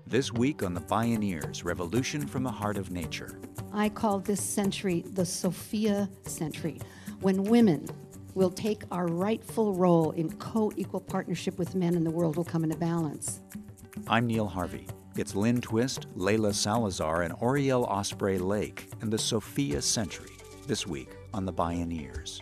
This week on The Bioneers, Revolution from the Heart of Nature. I call this century the Sophia century, when women will take our rightful role in co-equal partnership with men and the world will come into balance. I'm Neil Harvey. It's Lynn Twist, Layla Salazar, and Oriel Osprey Lake and the Sophia century, this week on The Bioneers.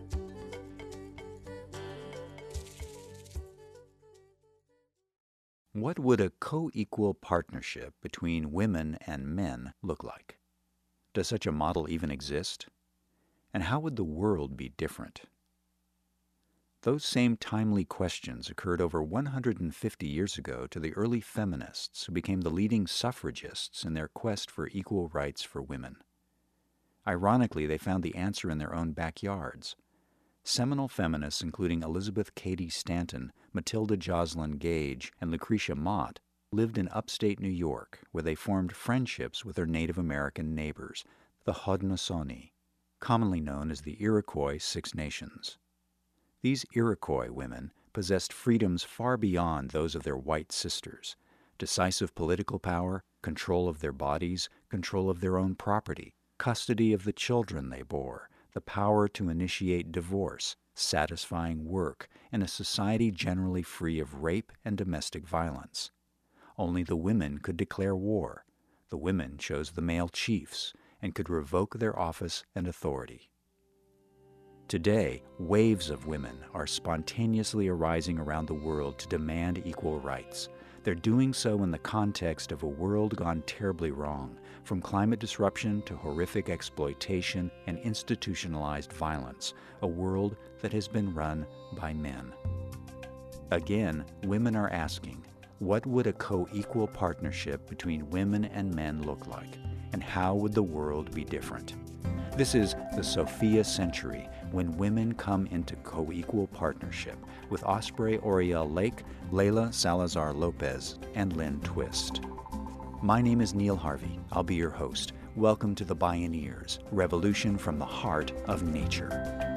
What would a co-equal partnership between women and men look like? Does such a model even exist? And how would the world be different? Those same timely questions occurred over 150 years ago to the early feminists who became the leading suffragists in their quest for equal rights for women. Ironically, they found the answer in their own backyards. Seminal feminists including Elizabeth Cady Stanton, Matilda Joslyn Gage, and Lucretia Mott lived in upstate New York, where they formed friendships with their Native American neighbors, the Haudenosaunee, commonly known as the Iroquois Six Nations. These Iroquois women possessed freedoms far beyond those of their white sisters: decisive political power, control of their bodies, control of their own property, custody of the children they bore, the power to initiate divorce, satisfying work, and a society generally free of rape and domestic violence. Only the women could declare war. The women chose the male chiefs and could revoke their office and authority. Today, waves of women are spontaneously arising around the world to demand equal rights. They're doing so in the context of a world gone terribly wrong, from climate disruption to horrific exploitation and institutionalized violence, a world that has been run by men. Again, women are asking, what would a co-equal partnership between women and men look like, and how would the world be different? This is the Sophia century, when women come into co-equal partnership, with Osprey Oriel Lake, Layla Salazar Lopez, and Lynn Twist. My name is Neil Harvey. I'll be your host. Welcome to The Bioneers, Revolution from the Heart of Nature.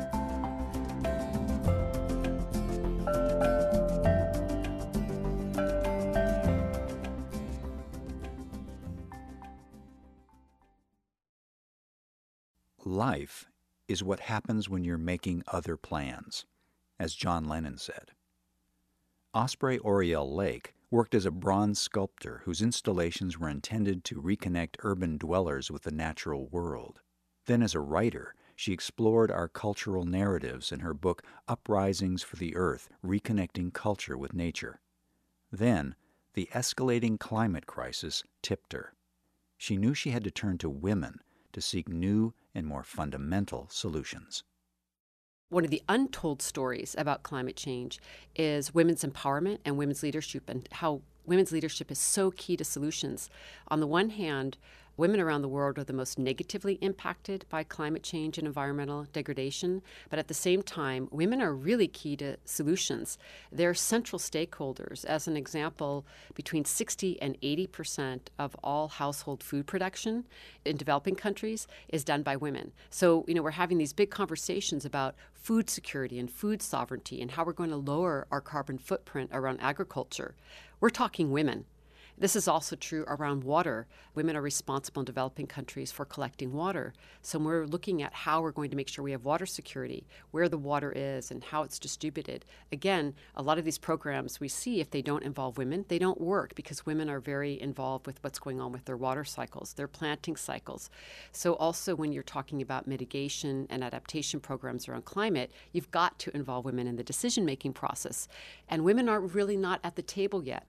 Life is what happens when you're making other plans, as John Lennon said. Osprey Oriel Lake worked as a bronze sculptor whose installations were intended to reconnect urban dwellers with the natural world. Then as a writer, she explored our cultural narratives in her book Uprisings for the Earth, Reconnecting Culture with Nature. Then, the escalating climate crisis tipped her. She knew she had to turn to women to seek new and more fundamental solutions. One of the untold stories about climate change is women's empowerment and women's leadership, and how women's leadership is so key to solutions. On the one hand, women around the world are the most negatively impacted by climate change and environmental degradation, but at the same time, women are really key to solutions. They're central stakeholders. As an example, between 60 and 80% of all household food production in developing countries is done by women. So, we're having these big conversations about food security and food sovereignty and how we're going to lower our carbon footprint around agriculture. We're talking women. This is also true around water. Women are responsible in developing countries for collecting water. So we're looking at how we're going to make sure we have water security, where the water is and how it's distributed. Again, a lot of these programs we see, if they don't involve women, they don't work because women are very involved with what's going on with their water cycles, their planting cycles. So also when you're talking about mitigation and adaptation programs around climate, you've got to involve women in the decision-making process. And women are really not at the table yet.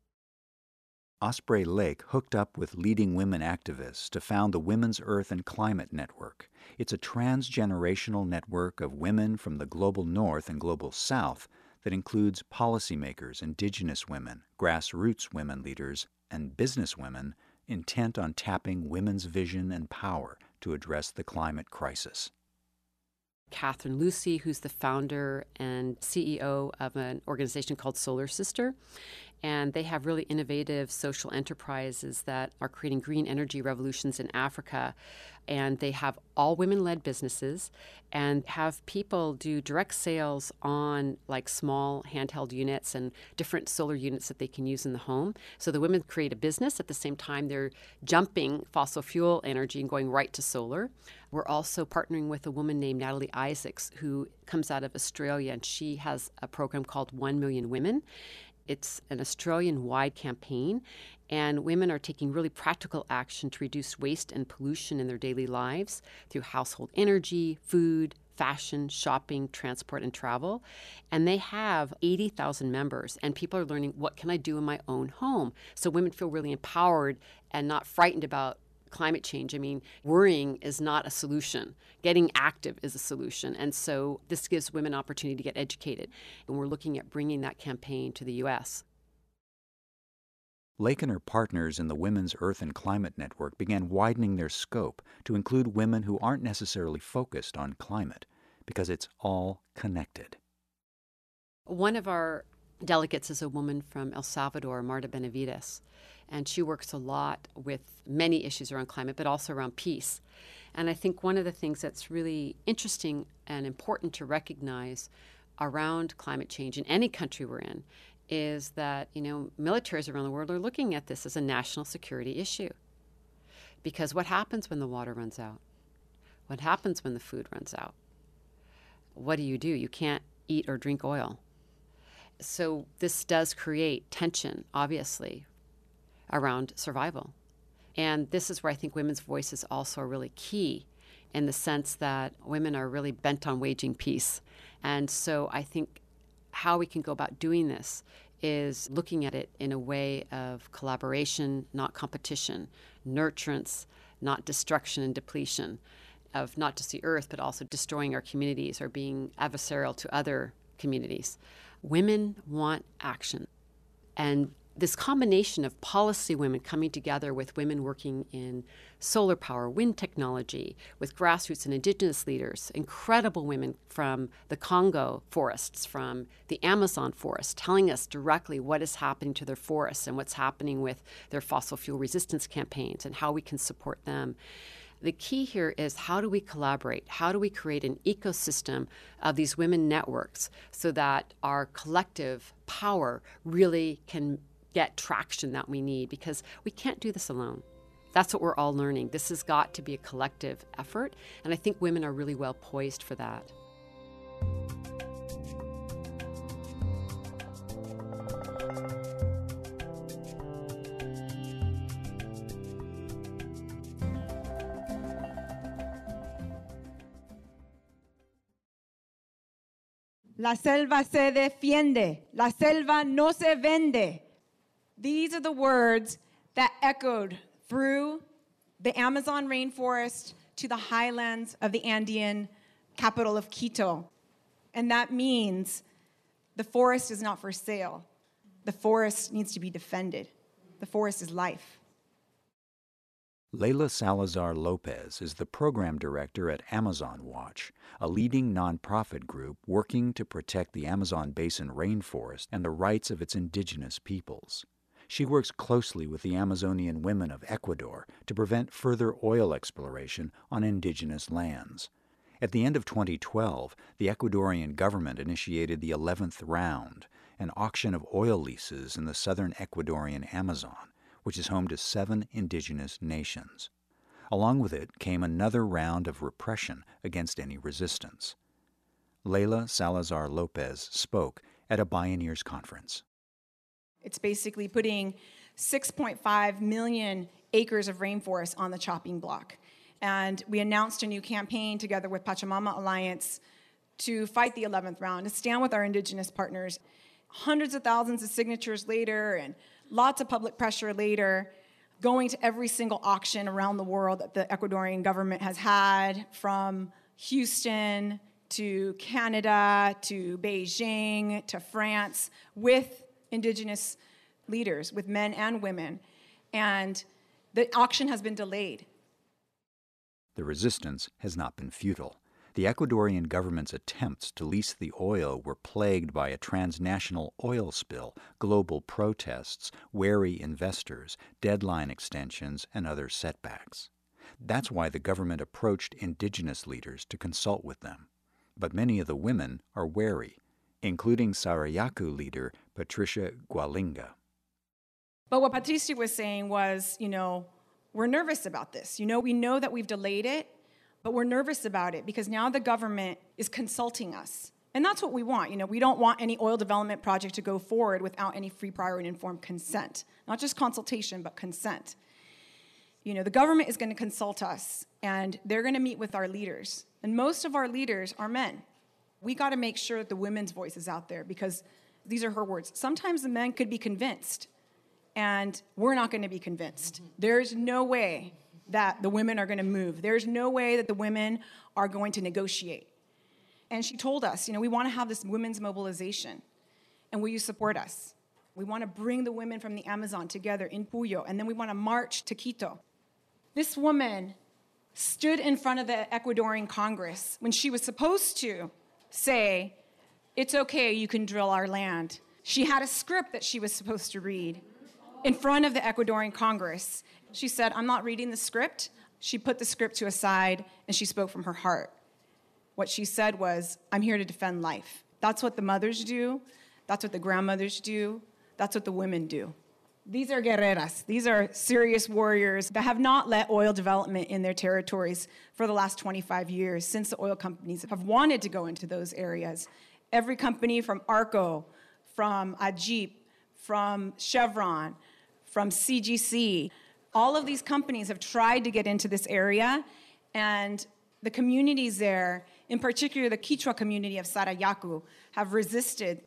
Osprey Lake hooked up with leading women activists to found the Women's Earth and Climate Network. It's a transgenerational network of women from the global north and global south that includes policymakers, indigenous women, grassroots women leaders, and business women intent on tapping women's vision and power to address the climate crisis. Catherine Lucy, who's the founder and CEO of an organization called Solar Sister. And they have really innovative social enterprises that are creating green energy revolutions in Africa. And they have all women-led businesses and have people do direct sales on like small handheld units and different solar units that they can use in the home. So the women create a business. At the same time, they're jumping fossil fuel energy and going right to solar. We're also partnering with a woman named Natalie Isaacs, who comes out of Australia, and she has a program called 1 Million Women. It's an Australian-wide campaign, and women are taking really practical action to reduce waste and pollution in their daily lives through household energy, food, fashion, shopping, transport, and travel. And they have 80,000 members, and people are learning, what can I do in my own home? So women feel really empowered and not frightened about climate change. I mean, worrying is not a solution. Getting active is a solution. And so this gives women opportunity to get educated. And we're looking at bringing that campaign to the U.S. Lake and her partners in the Women's Earth and Climate Network began widening their scope to include women who aren't necessarily focused on climate, because it's all connected. One of our delegates is a woman from El Salvador, Marta Benavides, and she works a lot with many issues around climate, but also around peace. And I think one of the things that's really interesting and important to recognize around climate change in any country we're in is that, militaries around the world are looking at this as a national security issue. Because what happens when the water runs out? What happens when the food runs out? What do? You can't eat or drink oil. So this does create tension, obviously, around survival. And this is where I think women's voices also are really key, in the sense that women are really bent on waging peace. And so I think how we can go about doing this is looking at it in a way of collaboration, not competition, nurturance, not destruction and depletion of not just the earth, but also destroying our communities or being adversarial to other communities. Women want action. And this combination of policy women coming together with women working in solar power, wind technology, with grassroots and indigenous leaders, incredible women from the Congo forests, from the Amazon forest, telling us directly what is happening to their forests and what's happening with their fossil fuel resistance campaigns and how we can support them. The key here is, how do we collaborate? How do we create an ecosystem of these women networks so that our collective power really can get traction that we need? Because we can't do this alone. That's what we're all learning. This has got to be a collective effort, and I think women are really well poised for that. La selva se defiende. La selva no se vende. These are the words that echoed through the Amazon rainforest to the highlands of the Andean capital of Quito. And that means the forest is not for sale. The forest needs to be defended. The forest is life. Leila Salazar Lopez is the program director at Amazon Watch, a leading nonprofit group working to protect the Amazon basin rainforest and the rights of its indigenous peoples. She works closely with the Amazonian women of Ecuador to prevent further oil exploration on indigenous lands. At the end of 2012, the Ecuadorian government initiated the 11th round, an auction of oil leases in the southern Ecuadorian Amazon, which is home to 7 indigenous nations. Along with it came another round of repression against any resistance. Leila Salazar Lopez spoke at a Bioneers conference. It's basically putting 6.5 million acres of rainforest on the chopping block. And we announced a new campaign together with Pachamama Alliance to fight the 11th round, to stand with our indigenous partners. Hundreds of thousands of signatures later and lots of public pressure later, going to every single auction around the world that the Ecuadorian government has had, from Houston to Canada to Beijing to France, with indigenous leaders, with men and women. And the auction has been delayed. The resistance has not been futile. The Ecuadorian government's attempts to lease the oil were plagued by a transnational oil spill, global protests, wary investors, deadline extensions, and other setbacks. That's why the government approached indigenous leaders to consult with them. But many of the women are wary, including Sarayaku leader Patricia Gualinga. But what Patricia was saying was, we're nervous about this. We know that we've delayed it, but we're nervous about it because now the government is consulting us. And that's what we want. We don't want any oil development project to go forward without any free, prior, and informed consent. Not just consultation, but consent. The government is going to consult us, and they're going to meet with our leaders. And most of our leaders are men. We got to make sure that the women's voice is out there because these are her words. Sometimes the men could be convinced, and we're not going to be convinced. There's no way that the women are going to move. There's no way that the women are going to negotiate. And she told us, we want to have this women's mobilization, and will you support us? We want to bring the women from the Amazon together in Puyo, and then we want to march to Quito. This woman stood in front of the Ecuadorian Congress when she was supposed to say, it's okay, you can drill our land. She had a script that she was supposed to read in front of the Ecuadorian Congress. She said, I'm not reading the script. She put the script to a side, and she spoke from her heart. What she said was, I'm here to defend life. That's what the mothers do. That's what the grandmothers do. That's what the women do. These are guerreras. These are serious warriors that have not let oil development in their territories for the last 25 years, since the oil companies have wanted to go into those areas. Every company from ARCO, from Ajip, from Chevron, from CGC, all of these companies have tried to get into this area, and the communities there, in particular the Quechua community of Sarayaku, have resisted.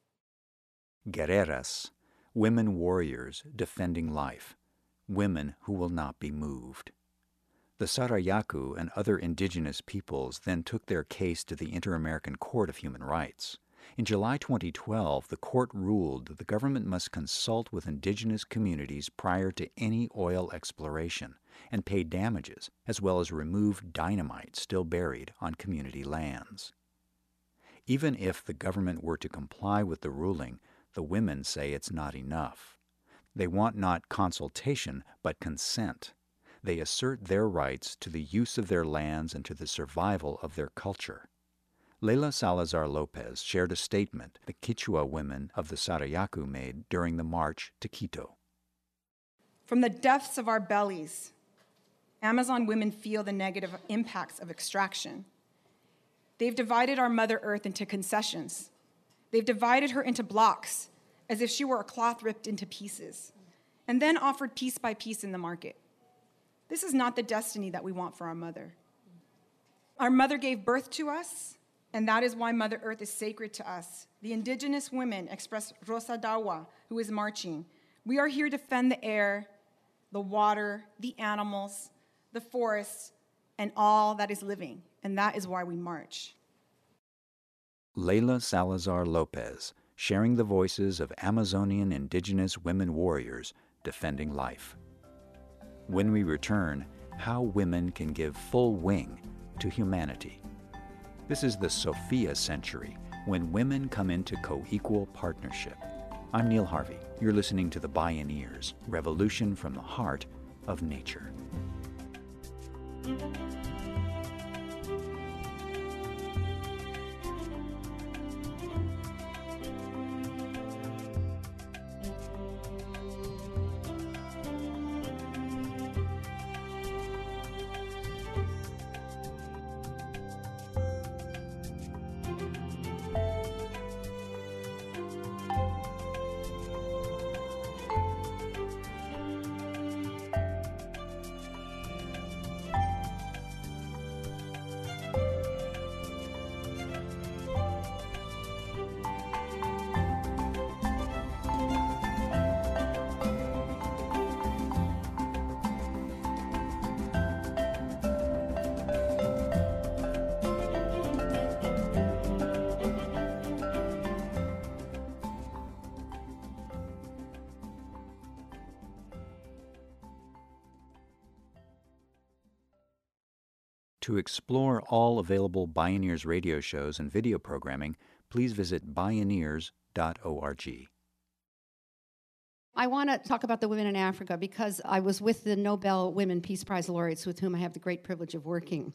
Guerreras, women warriors defending life, women who will not be moved. The Sarayaku and other indigenous peoples then took their case to the Inter-American Court of Human Rights. In July 2012, the court ruled that the government must consult with indigenous communities prior to any oil exploration and pay damages, as well as remove dynamite still buried on community lands. Even if the government were to comply with the ruling, the women say it's not enough. They want not consultation, but consent. They assert their rights to the use of their lands and to the survival of their culture. Leila Salazar Lopez shared a statement the Quechua women of the Sarayaku made during the march to Quito. From the depths of our bellies, Amazon women feel the negative impacts of extraction. They've divided our Mother Earth into concessions. They've divided her into blocks as if she were a cloth ripped into pieces, and then offered piece by piece in the market. This is not the destiny that we want for our mother. Our mother gave birth to us, and that is why Mother Earth is sacred to us. The indigenous women express Rosa Dawa, who is marching. We are here to defend the air, the water, the animals, the forests, and all that is living, and that is why we march. Leila Salazar Lopez, sharing the voices of Amazonian indigenous women warriors defending life. When we return, how women can give full wing to humanity. This is the Sophia century, when women come into co-equal partnership. I'm Neil Harvey. You're listening to The Bioneers, Revolution from the Heart of Nature. To explore all available Bioneers radio shows and video programming, please visit bioneers.org. I want to talk about the women in Africa because I was with the Nobel Women Peace Prize laureates with whom I have the great privilege of working.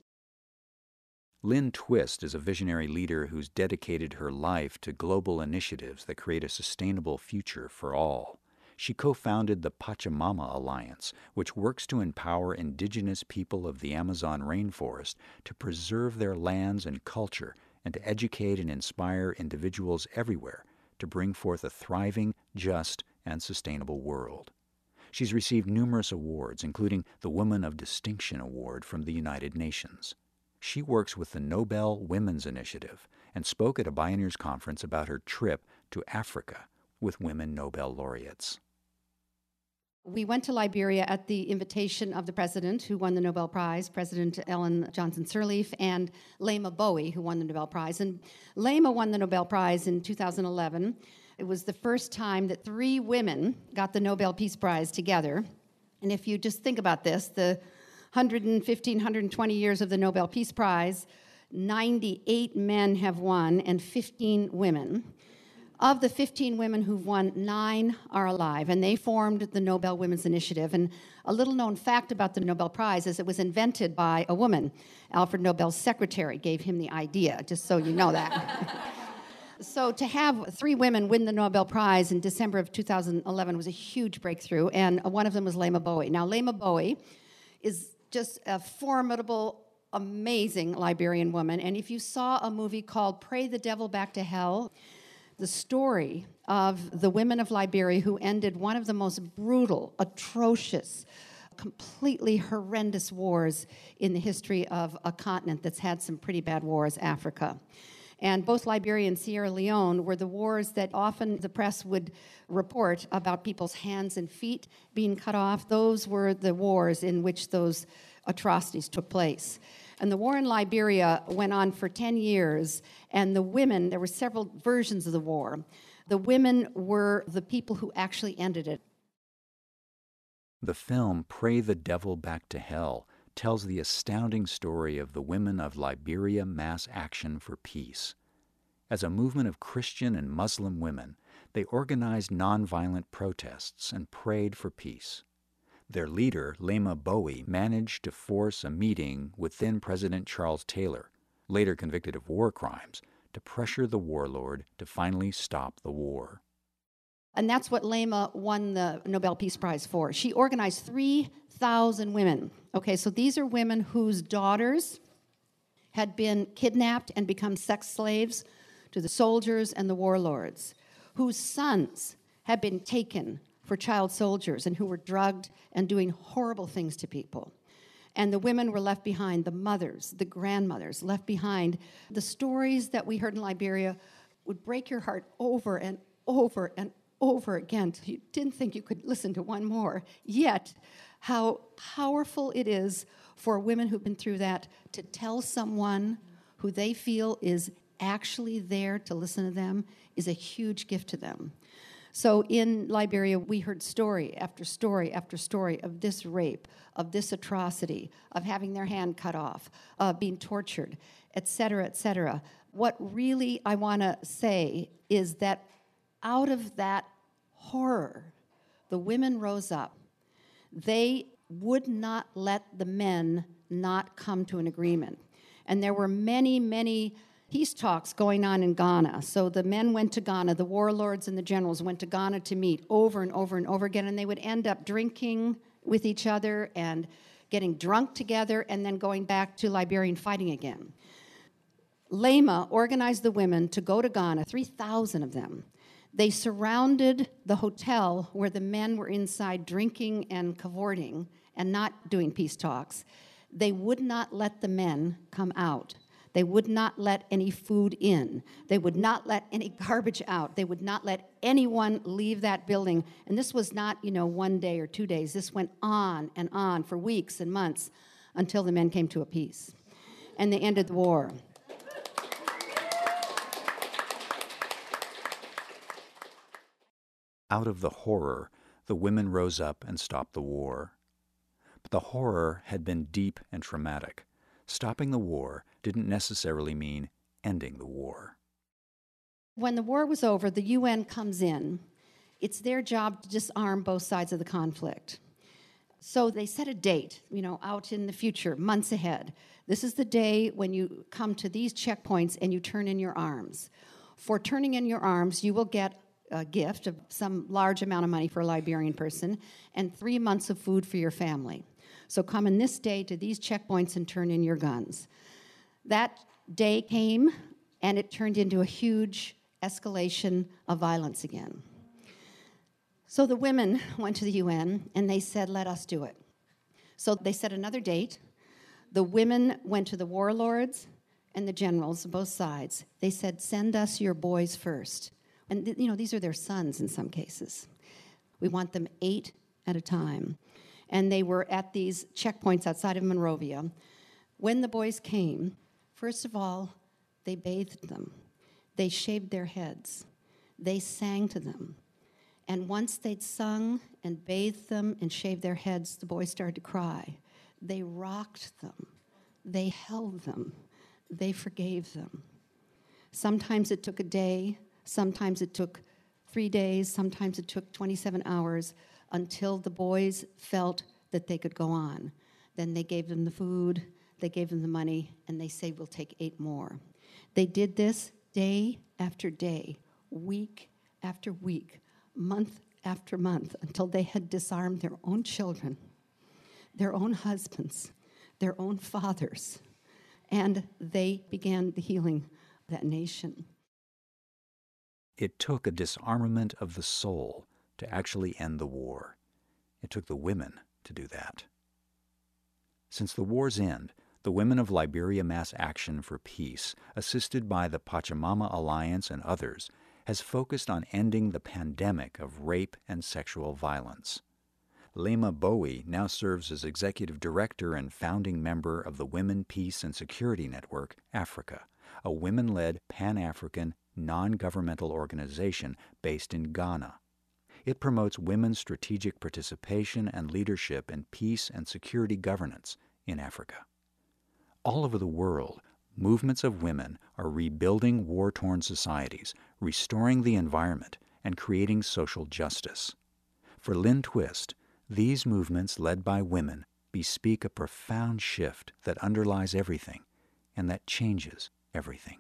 Lynn Twist is a visionary leader who's dedicated her life to global initiatives that create a sustainable future for all. She co-founded the Pachamama Alliance, which works to empower indigenous people of the Amazon rainforest to preserve their lands and culture and to educate and inspire individuals everywhere to bring forth a thriving, just, and sustainable world. She's received numerous awards, including the Woman of Distinction Award from the United Nations. She works with the Nobel Women's Initiative and spoke at a Bioneers conference about her trip to Africa with women Nobel laureates. We went to Liberia at the invitation of the president who won the Nobel Prize, President Ellen Johnson Sirleaf, and Lema Bowie, who won the Nobel Prize. And Lema won the Nobel Prize in 2011. It was the first time that 3 women got the Nobel Peace Prize together. And if you just think about this, the 115, 120 years of the Nobel Peace Prize, 98 men have won and 15 women. Of the 15 women who've won, 9 are alive, and they formed the Nobel Women's Initiative. And a little-known fact about the Nobel Prize is it was invented by a woman. Alfred Nobel's secretary gave him the idea, just so you know that. So to have 3 women win the Nobel Prize in December of 2011 was a huge breakthrough, and one of them was Lema Bowie. Now, Lema Bowie is just a formidable, amazing Liberian woman, and if you saw a movie called Pray the Devil Back to Hell, the story of the women of Liberia who ended one of the most brutal, atrocious, completely horrendous wars in the history of a continent that's had some pretty bad wars, Africa. And both Liberia and Sierra Leone were the wars that often the press would report about people's hands and feet being cut off. Those were the wars in which those atrocities took place. And the war in Liberia went on for 10 years, and the women, there were several versions of the war. The women were the people who actually ended it. The film Pray the Devil Back to Hell tells the astounding story of the women of Liberia Mass Action for Peace. As a movement of Christian and Muslim women, they organized nonviolent protests and prayed for peace. Their leader, Lema Bowie, managed to force a meeting with then-President Charles Taylor, later convicted of war crimes, to pressure the warlord to finally stop the war. And that's what Lema won the Nobel Peace Prize for. She organized 3,000 women. Okay, so these are women whose daughters had been kidnapped and become sex slaves to the soldiers and the warlords, whose sons had been taken for child soldiers and who were drugged and doing horrible things to people. And the women were left behind, the mothers, the grandmothers left behind. The stories that we heard in Liberia would break your heart over and over and over again. You didn't think you could listen to one more. Yet, how powerful it is for women who've been through that to tell someone who they feel is actually there to listen to them is a huge gift to them. So in Liberia, we heard story after story after story of this rape, of this atrocity, of having their hand cut off, of being tortured, et cetera, et cetera. What really I want to say is that out of that horror, the women rose up. They would not let the men not come to an agreement. And there were many, many peace talks going on in Ghana. So the men went to Ghana, the warlords and the generals went to Ghana to meet over and over and over again, and they would end up drinking with each other and getting drunk together and then going back to Liberia and fighting again. Lema organized the women to go to Ghana, 3,000 of them. They surrounded the hotel where the men were inside drinking and cavorting and not doing peace talks. They would not let the men come out. They would not let any food in. They would not let any garbage out. They would not let anyone leave that building. And this was not, 1 day or 2 days. This went on and on for weeks and months until the men came to a peace. And they ended the war. Out of the horror, the women rose up and stopped the war. But the horror had been deep and traumatic. stopping the war didn't necessarily mean ending the war. When the war was over, the UN comes in. It's their job to disarm both sides of the conflict. So they set a date, out in the future, months ahead. This is the day when you come to these checkpoints and you turn in your arms. For turning in your arms, you will get a gift of some large amount of money for a Liberian person and 3 months of food for your family. So come in this day to these checkpoints and turn in your guns. That day came, and it turned into a huge escalation of violence again. So the women went to the UN, and they said, let us do it. So they set another date. The women went to the warlords and the generals of both sides. They said, send us your boys first. And, these are their sons in some cases. We want them 8 at a time. And they were at these checkpoints outside of Monrovia. When the boys came, first of all, they bathed them. They shaved their heads. They sang to them. And once they'd sung and bathed them and shaved their heads, the boys started to cry. They rocked them. They held them. They forgave them. Sometimes it took a day. Sometimes it took 3 days. Sometimes it took 27 hours until the boys felt that they could go on. Then they gave them the food, they gave them the money, and they say, we'll take 8 more. They did this day after day, week after week, month after month, until they had disarmed their own children, their own husbands, their own fathers, and they began the healing of that nation. It took a disarmament of the soul to actually end the war. It took the women to do that. Since the war's end, the Women of Liberia Mass Action for Peace, assisted by the Pachamama Alliance and others, has focused on ending the pandemic of rape and sexual violence. Lema Bowie now serves as executive director and founding member of the Women, Peace, and Security Network, Africa, a women-led Pan-African non-governmental organization based in Ghana. It promotes women's strategic participation and leadership in peace and security governance in Africa. All over the world, movements of women are rebuilding war-torn societies, restoring the environment, and creating social justice. For Lynn Twist, these movements led by women bespeak a profound shift that underlies everything and that changes everything.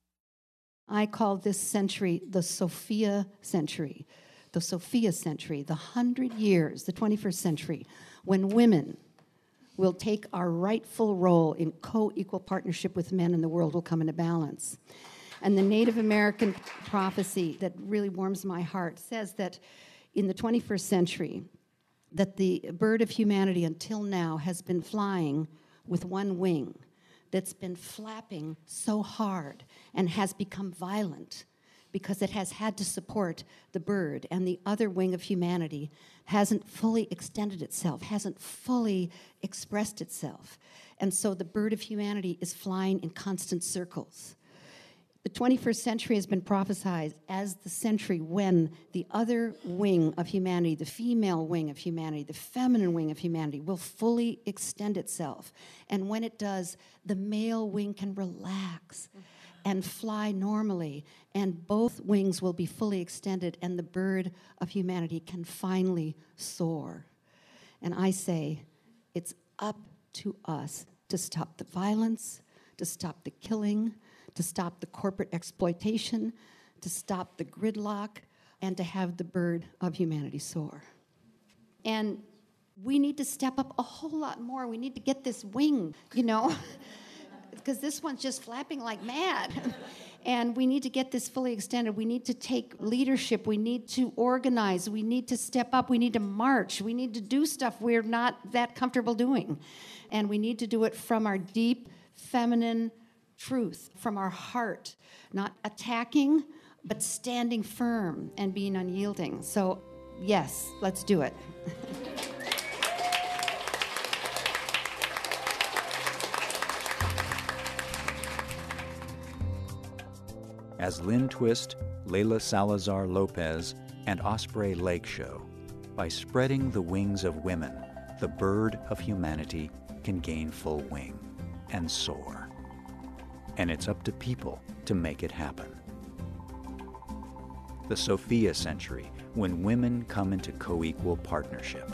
I call this century the Sophia century. The Sophia century, the 100 years, the 21st century, when women will take our rightful role in co-equal partnership with men and the world will come into balance. And the Native American prophecy that really warms my heart says that in the 21st century, that the bird of humanity until now has been flying with one wing, that's been flapping so hard and has become violent because it has had to support the bird, and the other wing of humanity hasn't fully extended itself, hasn't fully expressed itself. And so the bird of humanity is flying in constant circles. The 21st century has been prophesied as the century when the other wing of humanity, the female wing of humanity, the feminine wing of humanity, will fully extend itself. And when it does, the male wing can relax and fly normally, and both wings will be fully extended, and the bird of humanity can finally soar. And I say, it's up to us to stop the violence, to stop the killing, to stop the corporate exploitation, to stop the gridlock, and to have the bird of humanity soar. And we need to step up a whole lot more. We need to get this wing, because this one's just flapping like mad. And we need to get this fully extended. We need to take leadership. We need to organize. We need to step up. We need to march. We need to do stuff we're not that comfortable doing. And we need to do it from our deep feminine truth, from our heart, not attacking, but standing firm and being unyielding. So, yes, let's do it. As Lynn Twist, Layla Salazar Lopez, and Osprey Lake show, by spreading the wings of women, the bird of humanity can gain full wing. and soar. And it's up to people to make it happen. The Sophia Century, when women come into co-equal partnership.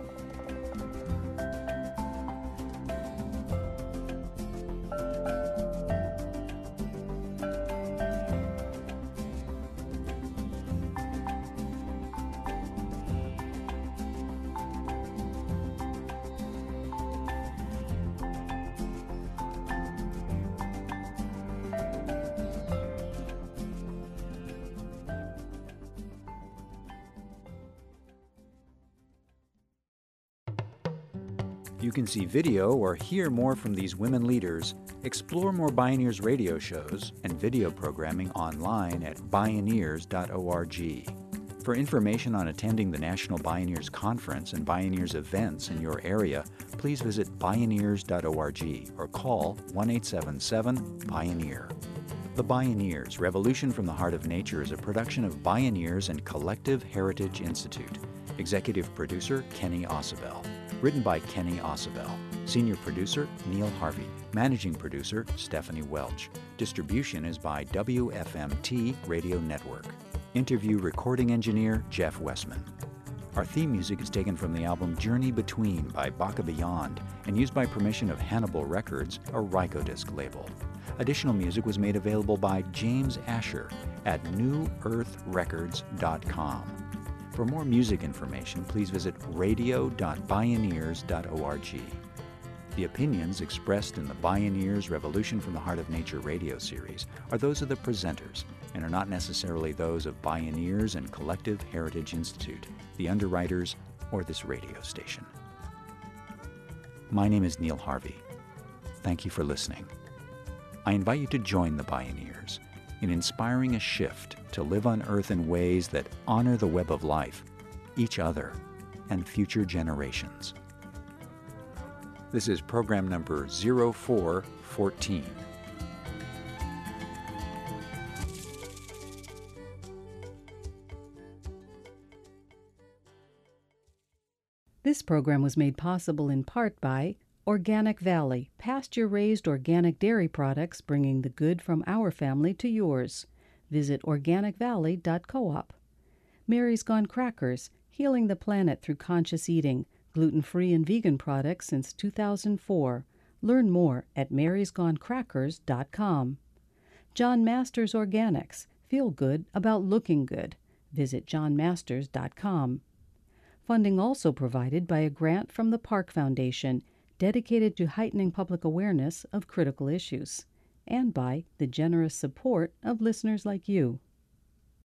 You can see video or hear more from these women leaders, explore more Bioneers radio shows and video programming online at bioneers.org. For information on attending the National Bioneers Conference and Bioneers events in your area, please visit bioneers.org or call 1-877-BIONEER. The Bioneers, Revolution from the Heart of Nature is a production of Bioneers and Collective Heritage Institute. Executive Producer, Kenny Ausubel. Written by Kenny Ausubel. Senior Producer, Neil Harvey. Managing Producer, Stephanie Welch. Distribution is by WFMT Radio Network. Interview Recording Engineer, Jeff Westman. Our theme music is taken from the album Journey Between by Baka Beyond and used by permission of Hannibal Records, a Rykodisc label. Additional music was made available by James Asher at newearthrecords.com. For more music information, please visit radio.bioneers.org. The opinions expressed in the Bioneers Revolution from the Heart of Nature radio series are those of the presenters and are not necessarily those of Bioneers and Collective Heritage Institute, the underwriters, or this radio station. My name is Neil Harvey. Thank you for listening. I invite you to join the Bioneers in inspiring a shift to live on Earth in ways that honor the web of life, each other, and future generations. This is program number 0414. This program was made possible in part by Organic Valley, pasture-raised organic dairy products bringing the good from our family to yours. Visit organicvalley.coop. Mary's Gone Crackers, healing the planet through conscious eating, gluten-free and vegan products since 2004. Learn more at marysgonecrackers.com. John Masters Organics, feel good about looking good. Visit johnmasters.com. Funding also provided by a grant from the Park Foundation, dedicated to heightening public awareness of critical issues, and by the generous support of listeners like you.